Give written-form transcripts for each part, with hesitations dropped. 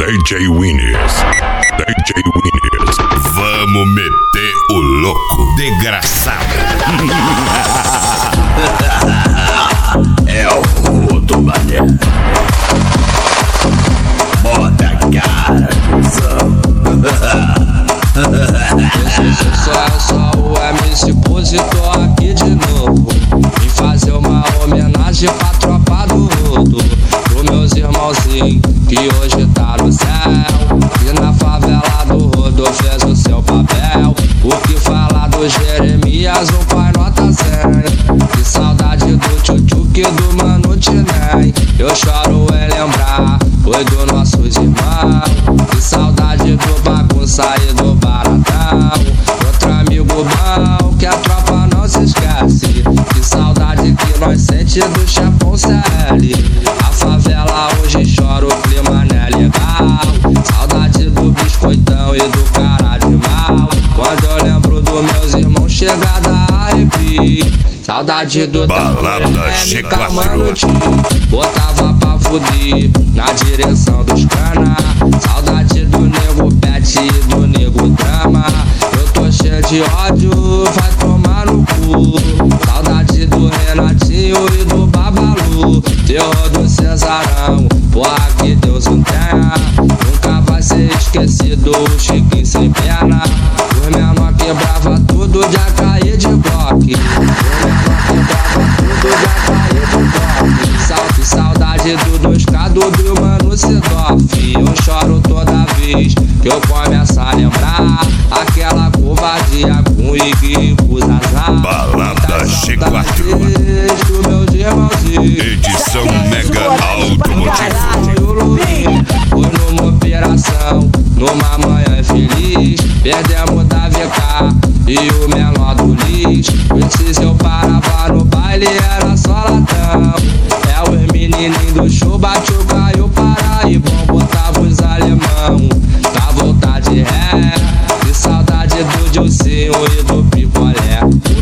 DJ Winners. DJ Winners. Vamos meter o louco, desgraçado. É o outro mané. Bota a cara, cuzão. Eu sou o MC Positor aqui de novo. Vim fazer uma homenagem pra tropa do rodo, pros meus irmãozinhos que hoje tá no céu. E na favela do rodo fez o seu papel. O que falar do Jeremias, o pai nota 100. Que saudade do tchutchuque do mano Tinem. Eu choro em lembrar, foi dos nossos irmãos. Que saudade do bagunça e do baratão. Outro amigo bom que a tropa não se esquece. Que saudade que nós sente do chefão CL. A favela hoje chora, o clima não é legal. Saudade do biscoitão e do cara de mal. Quando eu lembro dos meus irmãos, chega da arrepio. Saudade do Balada G4. Botava pra fuder na direção dos cana. Saudade do nego pet e do nego drama. Eu tô cheio de ódio, vai tomar no cu. Saudade do Renatinho e do Babalu. Terror do Cesarão, porra que Deus não tenha. Nunca vai ser esquecido o Chiquinho sem perna. Os menor quebrava tudo, já caía de bloque. Salve, saudade do 2K do mano Sedoff. Eu choro toda vez que eu começo a lembrar aquela covardia com o Iggy e com o Zazá. Balada G4. Edição Mega Automotivo. Foi numa operação, numa manhã feliz. Perdemos da VK e o menor do Liz. Se eu parava no baile era só latão. É os menininhos do show, bate o Caio Paraibão. Botava os alemão, pra voltar de ré. Que saudade do Dilcinho e do Picolé.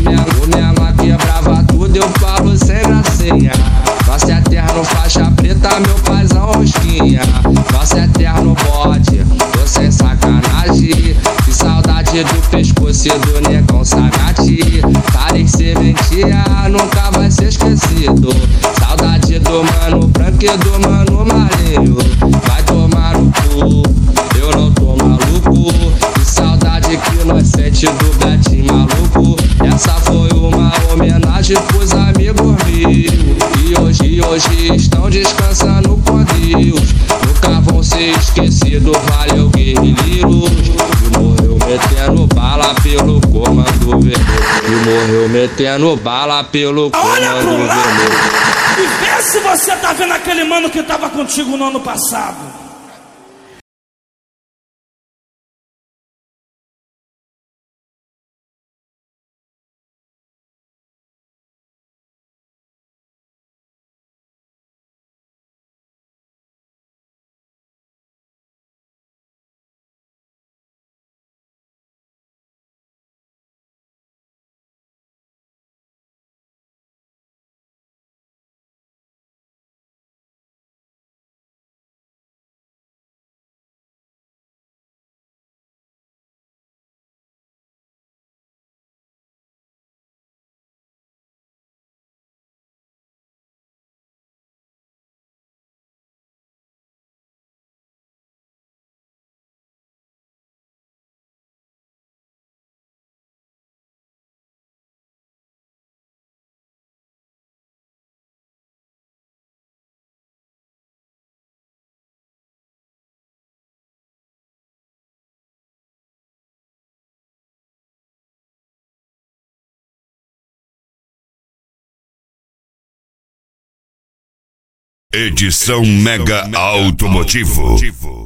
O menor quebrava tudo, eu falo sem gracinha. Nosso eterno faixa preta, meu paizão rosquinha. Nosso eterno bote, tô sem sacanagem. Que saudade do pescoço e do negão sagate. Parem sementia, nunca vai ser esquecido. Saudade do mano branco e do mano marinho. Vai tomar no cu, eu não tô maluco. Que saudade que nós sente do Betinho maluco. Essa foi uma homenagem pros amigos meus. E hoje estão descansando com Deus. Nunca vão ser esquecidos, valeu guerrilheiros. E morreu metendo bala pelo comando vermelho. E morreu metendo bala pelo comando vermelho. E vê se você tá vendo aquele mano que tava contigo no ano passado. Edição Mega Automotivo.